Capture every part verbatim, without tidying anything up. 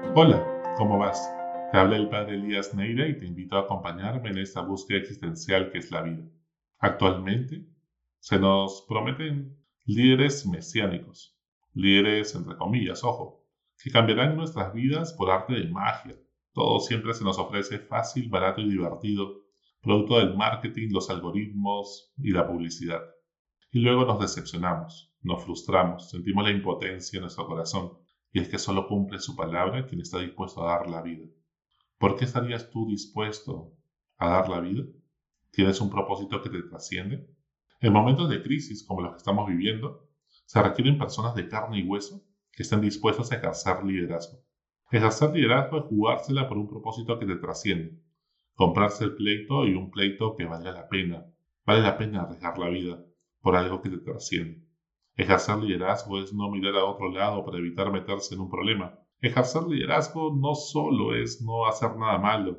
Hola, ¿cómo vas? Te habla el padre Elías Neira y te invito a acompañarme en esta búsqueda existencial que es la vida. Actualmente se nos prometen líderes mesiánicos, líderes entre comillas, ojo, que cambiarán nuestras vidas por arte de magia. Todo siempre se nos ofrece fácil, barato y divertido, producto del marketing, los algoritmos y la publicidad. Y luego nos decepcionamos, nos frustramos, sentimos la impotencia en nuestro corazón. Y es que solo cumple su palabra quien está dispuesto a dar la vida. ¿Por qué estarías tú dispuesto a dar la vida? ¿Tienes un propósito que te trasciende? En momentos de crisis como los que estamos viviendo, se requieren personas de carne y hueso que estén dispuestas a ejercer liderazgo. Ejercer liderazgo es jugársela por un propósito que te trasciende. Comprarse el pleito y un pleito que valga la pena. Vale la pena arriesgar la vida por algo que te trasciende. Ejercer liderazgo es no mirar a otro lado para evitar meterse en un problema. Ejercer liderazgo no solo es no hacer nada malo,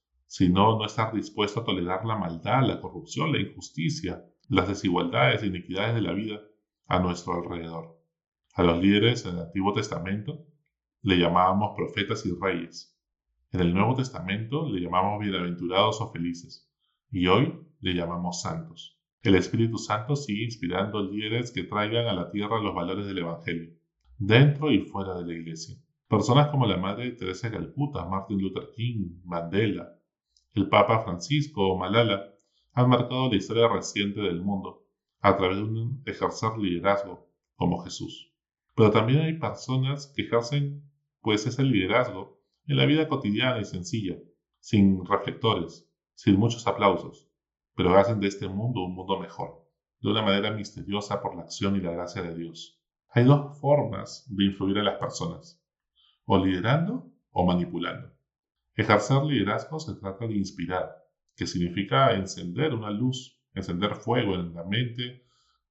sino no estar dispuesto a tolerar la maldad, la corrupción, la injusticia, las desigualdades e iniquidades de la vida a nuestro alrededor. A los líderes en el Antiguo Testamento le llamábamos profetas y reyes. En el Nuevo Testamento le llamamos bienaventurados o felices. Y hoy le llamamos santos. El Espíritu Santo sigue inspirando líderes que traigan a la tierra los valores del Evangelio, dentro y fuera de la iglesia. Personas como la Madre Teresa de Calcuta, Martin Luther King, Mandela, el Papa Francisco o Malala han marcado la historia reciente del mundo a través de un ejercer liderazgo como Jesús. Pero también hay personas que ejercen pues ese liderazgo en la vida cotidiana y sencilla, sin reflectores, sin muchos aplausos, pero hacen de este mundo un mundo mejor, de una manera misteriosa por la acción y la gracia de Dios. Hay dos formas de influir en las personas, o liderando o manipulando. Ejercer liderazgo se trata de inspirar, que significa encender una luz, encender fuego en la mente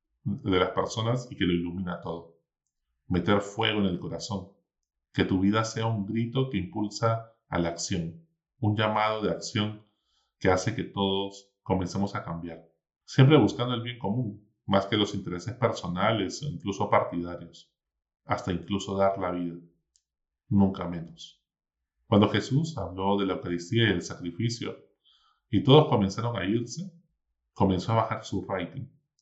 de las personas y que lo ilumina todo. Meter fuego en el corazón, que tu vida sea un grito que impulsa a la acción, un llamado de acción que hace que todos comencemos a cambiar, siempre buscando el bien común, más que los intereses personales o incluso partidarios, hasta incluso dar la vida, nunca menos. Cuando Jesús habló de la Eucaristía y el sacrificio, y todos comenzaron a irse, comenzó a bajar su rating.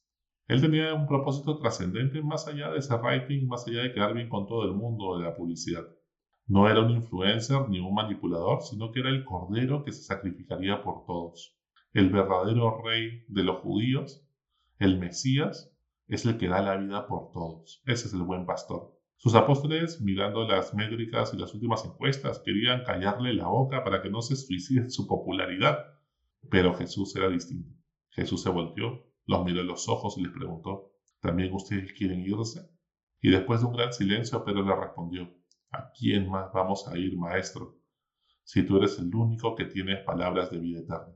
Él tenía un propósito trascendente más allá de ese rating, más allá de quedar bien con todo el mundo de la publicidad. No era un influencer ni un manipulador, sino que era el Cordero que se sacrificaría por todos. El verdadero rey de los judíos, el Mesías, es el que da la vida por todos. Ese es el buen pastor. Sus apóstoles, mirando las métricas y las últimas encuestas, querían callarle la boca para que no se suicide en su popularidad. Pero Jesús era distinto. Jesús se volteó, los miró en los ojos y les preguntó, ¿también ustedes quieren irse? Y después de un gran silencio, Pedro le respondió, ¿a quién más vamos a ir, maestro? Si tú eres el único que tiene palabras de vida eterna.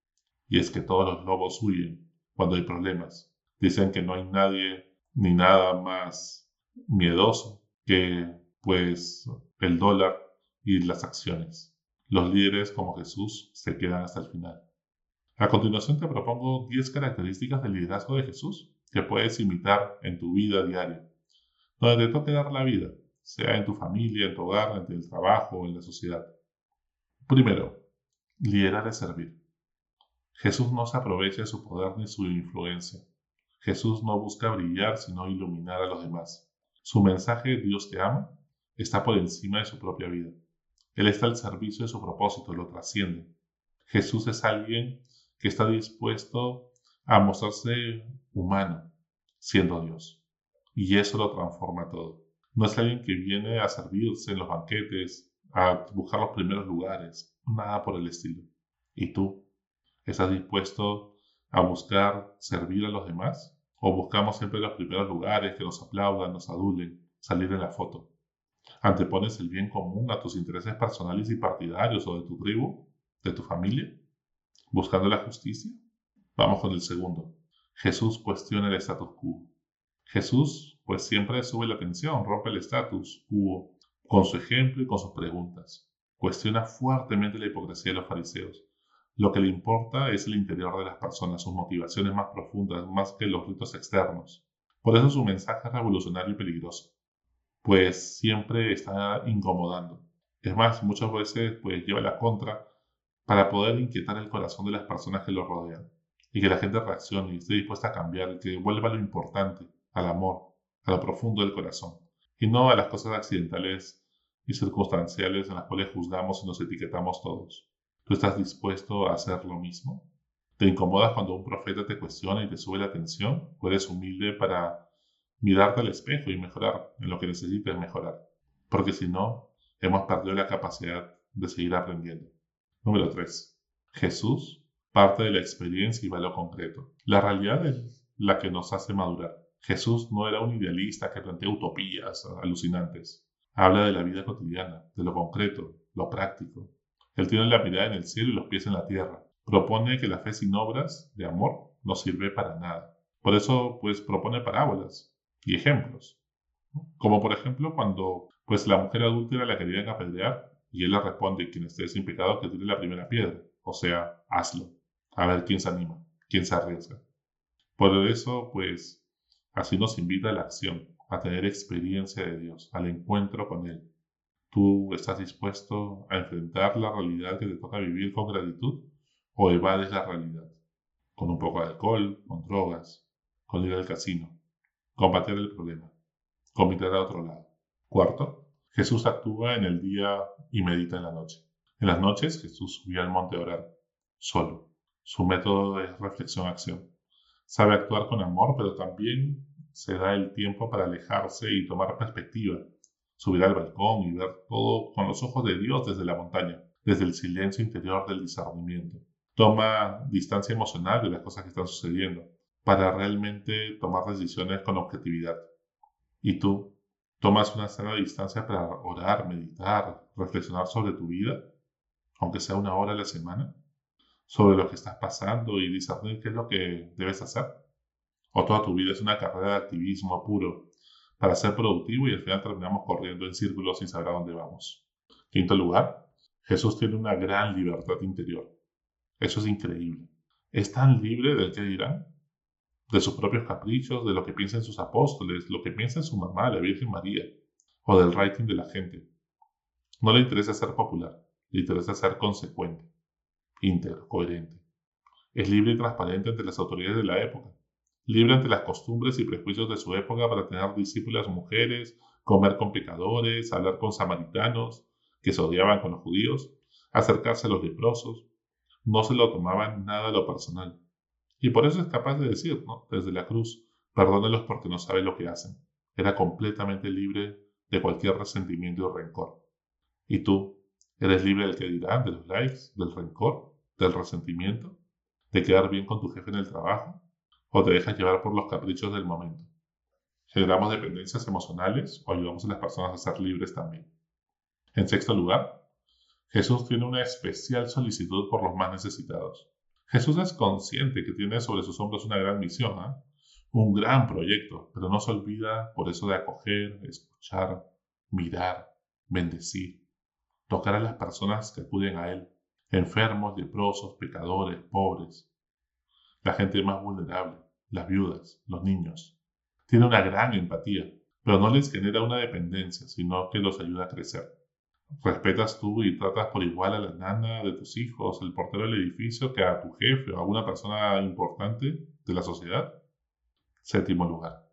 Y es que todos los lobos huyen cuando hay problemas. Dicen que no hay nadie ni nada más miedoso que, pues, el dólar y las acciones. Los líderes como Jesús se quedan hasta el final. A continuación te propongo diez características del liderazgo de Jesús que puedes imitar en tu vida diaria, donde te toque dar la vida, sea en tu familia, en tu hogar, en el trabajo o en la sociedad. Primero, liderar es servir. Jesús no se aprovecha de su poder ni su influencia. Jesús no busca brillar, sino iluminar a los demás. Su mensaje, Dios te ama, está por encima de su propia vida. Él está al servicio de su propósito, lo trasciende. Jesús es alguien que está dispuesto a mostrarse humano, siendo Dios. Y eso lo transforma todo. No es alguien que viene a servirse en los banquetes, a buscar los primeros lugares, nada por el estilo. ¿Y tú? ¿Estás dispuesto a buscar servir a los demás? ¿O buscamos siempre los primeros lugares, que nos aplaudan, nos adulen, salir en la foto? ¿Antepones el bien común a tus intereses personales y partidarios o de tu tribu, de tu familia? ¿Buscando la justicia? Vamos con el segundo. Jesús cuestiona el status quo. Jesús, pues siempre sube la tensión, rompe el status quo con su ejemplo y con sus preguntas. Cuestiona fuertemente la hipocresía de los fariseos. Lo que le importa es el interior de las personas, sus motivaciones más profundas, más que los ritos externos. Por eso su mensaje es revolucionario y peligroso, pues siempre está incomodando. Es más, muchas veces pues lleva la contra para poder inquietar el corazón de las personas que lo rodean y que la gente reaccione y esté dispuesta a cambiar y que vuelva lo importante, al amor, a lo profundo del corazón y no a las cosas accidentales y circunstanciales en las cuales juzgamos y nos etiquetamos todos. ¿Tú estás dispuesto a hacer lo mismo? ¿Te incomodas cuando un profeta te cuestiona y te sube la tensión? ¿O eres humilde para mirarte al espejo y mejorar en lo que necesites mejorar? Porque si no, hemos perdido la capacidad de seguir aprendiendo. Número tres. Jesús parte de la experiencia y va a lo concreto. La realidad es la que nos hace madurar. Jesús no era un idealista que plantea utopías alucinantes. Habla de la vida cotidiana, de lo concreto, lo práctico. Él tiene la mirada en el cielo y los pies en la tierra. Propone que la fe sin obras de amor no sirve para nada. Por eso, pues, propone parábolas y ejemplos. Como por ejemplo cuando pues la mujer adúltera la querían apedrear y él le responde: quien esté sin pecado que tire la primera piedra. O sea, hazlo. A ver quién se anima, quién se arriesga. Por eso, pues, así nos invita a la acción, a tener experiencia de Dios, al encuentro con Él. ¿Tú estás dispuesto a enfrentar la realidad que te toca vivir con gratitud o evades la realidad? Con un poco de alcohol, con drogas, con ir al casino. Combatir el problema, con mirar a otro lado. Cuarto, Jesús actúa en el día y medita en la noche. En las noches Jesús subía al monte a orar, solo. Su método es reflexión-acción. Sabe actuar con amor, pero también se da el tiempo para alejarse y tomar perspectiva. Subir al balcón y ver todo con los ojos de Dios desde la montaña, desde el silencio interior del discernimiento. Toma distancia emocional de las cosas que están sucediendo para realmente tomar decisiones con objetividad. ¿Y tú tomas una sana distancia para orar, meditar, reflexionar sobre tu vida, aunque sea una hora a la semana, sobre lo que estás pasando y discernir qué es lo que debes hacer? ¿O toda tu vida es una carrera de activismo puro para ser productivo y al final terminamos corriendo en círculos sin saber a dónde vamos? Quinto lugar, Jesús tiene una gran libertad interior. Eso es increíble. Es tan libre del que dirán, de sus propios caprichos, de lo que piensan sus apóstoles, lo que piensa su mamá, la Virgen María, o del rating de la gente. No le interesa ser popular, le interesa ser consecuente, íntegro, coherente. Es libre y transparente ante las autoridades de la época, libre ante las costumbres y prejuicios de su época para tener discípulas mujeres, comer con pecadores, hablar con samaritanos, que se odiaban con los judíos, acercarse a los leprosos. No se lo tomaban nada a lo personal. Y por eso es capaz de decir, ¿no?, desde la cruz: perdónelos porque no saben lo que hacen. Era completamente libre de cualquier resentimiento y rencor. ¿Y tú? ¿Eres libre del que dirán, de los likes, del rencor, del resentimiento, de quedar bien con tu jefe en el trabajo? ¿O te dejas llevar por los caprichos del momento? ¿Generamos dependencias emocionales o ayudamos a las personas a ser libres también? En sexto lugar, Jesús tiene una especial solicitud por los más necesitados. Jesús es consciente que tiene sobre sus hombros una gran misión, ¿eh? Un gran proyecto, pero no se olvida por eso de acoger, escuchar, mirar, bendecir, tocar a las personas que acuden a Él, enfermos, leprosos, pecadores, pobres, la gente más vulnerable, las viudas, los niños. Tiene una gran empatía, pero no les genera una dependencia, sino que los ayuda a crecer. ¿Respetas tú y tratas por igual a la nana de tus hijos, el portero del edificio, que a tu jefe o a alguna persona importante de la sociedad? Séptimo lugar,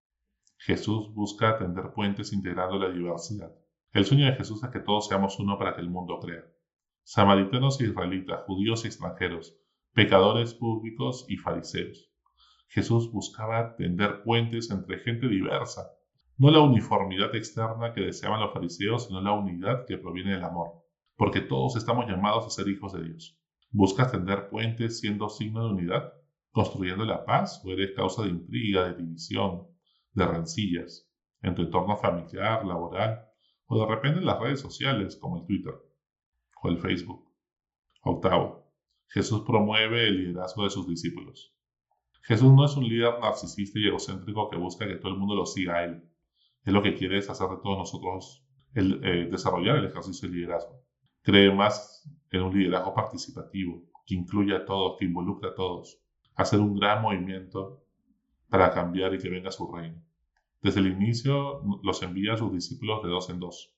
Jesús busca atender puentes integrando la diversidad. El sueño de Jesús es que todos seamos uno para que el mundo crea. Samaritanos e israelitas, judíos y extranjeros, pecadores públicos y fariseos. Jesús buscaba tender puentes entre gente diversa, no la uniformidad externa que deseaban los fariseos, sino la unidad que proviene del amor, porque todos estamos llamados a ser hijos de Dios. ¿Buscas tender puentes siendo signo de unidad, construyendo la paz, o eres causa de intriga, de división, de rencillas, en tu entorno familiar, laboral, o de repente en las redes sociales como el Twitter o el Facebook? Octavo, Jesús promueve el liderazgo de sus discípulos. Jesús no es un líder narcisista y egocéntrico que busca que todo el mundo lo siga a él. Él lo que quiere es hacer de todos nosotros el, eh, desarrollar el ejercicio de liderazgo. Cree más en un liderazgo participativo, que incluya a todos, que involucre a todos. Hacer un gran movimiento para cambiar y que venga su reino. Desde el inicio los envía a sus discípulos de dos en dos.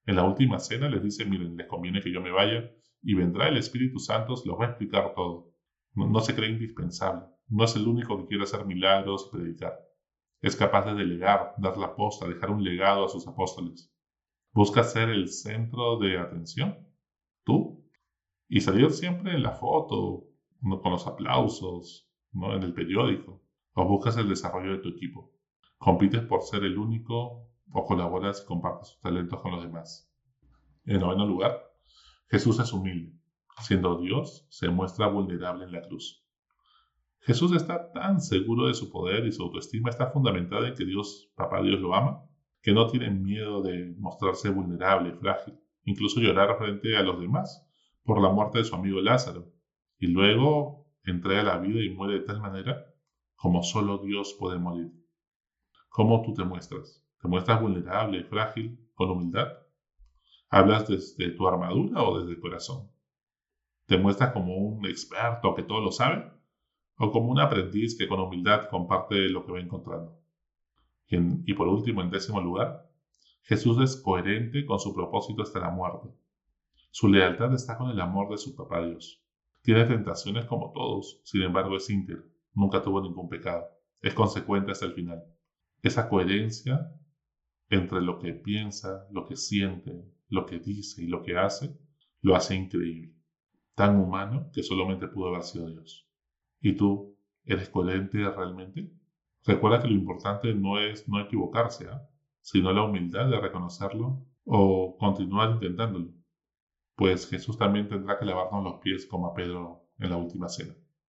En la última cena les dice, miren, les conviene que yo me vaya y vendrá el Espíritu Santo, los va a explicar todo. No, no se cree indispensable. No es el único que quiere hacer milagros y predicar. Es capaz de delegar, dar la posta, dejar un legado a sus apóstoles. Busca ser el centro de atención, tú, y salir siempre en la foto, ¿no? Con los aplausos, ¿no? En el periódico. O buscas el desarrollo de tu equipo. Compites por ser el único o colaboras y compartes tus talentos con los demás. En noveno lugar, Jesús es humilde. Siendo Dios, se muestra vulnerable en la cruz. Jesús está tan seguro de su poder y su autoestima está fundamentada en que Dios, Papá Dios, lo ama, que no tiene miedo de mostrarse vulnerable, frágil, incluso llorar frente a los demás por la muerte de su amigo Lázaro, y luego entrega la vida y muere de tal manera como solo Dios puede morir. ¿Cómo tú te muestras? ¿Te muestras vulnerable, frágil, con humildad? ¿Hablas desde tu armadura o desde el corazón? ¿Te muestras como un experto que todo lo sabe? ¿O como un aprendiz que con humildad comparte lo que va encontrando? Y, en, y por último, en décimo lugar, Jesús es coherente con su propósito hasta la muerte. Su lealtad está con el amor de su Papá Dios. Tiene tentaciones como todos, sin embargo es íntegro, nunca tuvo ningún pecado, es consecuente hasta el final. Esa coherencia entre lo que piensa, lo que siente, lo que dice y lo que hace, lo hace increíble, tan humano que solamente pudo haber sido Dios. ¿Y tú eres coherente realmente? Recuerda que lo importante no es no equivocarse, ¿eh? sino la humildad de reconocerlo o continuar intentándolo. Pues Jesús también tendrá que lavarnos los pies como a Pedro en la última cena.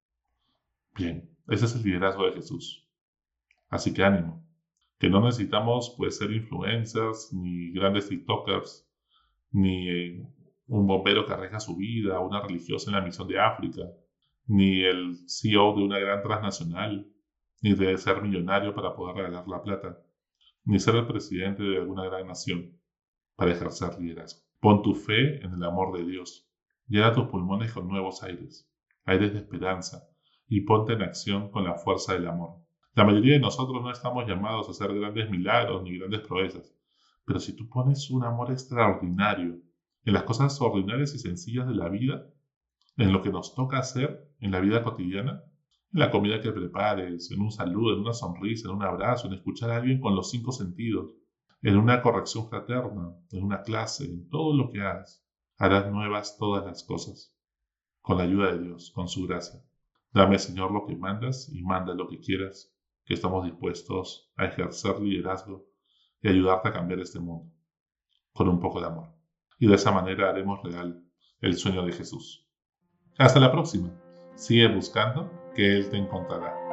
Bien, ese es el liderazgo de Jesús. Así que ánimo, que no necesitamos pues ser influencers, ni grandes tiktokers, ni eh, un bombero que arriesga su vida, una religiosa en la misión de África, ni el C E O de una gran transnacional, ni de ser millonario para poder regalar la plata, ni ser el presidente de alguna gran nación para ejercer liderazgo. Pon tu fe en el amor de Dios, llena tus pulmones con nuevos aires, aires de esperanza, y ponte en acción con la fuerza del amor. La mayoría de nosotros no estamos llamados a hacer grandes milagros ni grandes proezas, pero si tú pones un amor extraordinario en las cosas ordinarias y sencillas de la vida, en lo que nos toca hacer en la vida cotidiana, en la comida que prepares, en un saludo, en una sonrisa, en un abrazo, en escuchar a alguien con los cinco sentidos, en una corrección fraterna, en una clase, en todo lo que hagas, harás nuevas todas las cosas, con la ayuda de Dios, con su gracia. Dame, Señor, lo que mandas y manda lo que quieras, que estamos dispuestos a ejercer liderazgo y ayudarte a cambiar este mundo, con un poco de amor. Y de esa manera haremos real el sueño de Jesús. Hasta la próxima. Sigue buscando que Él te encontrará.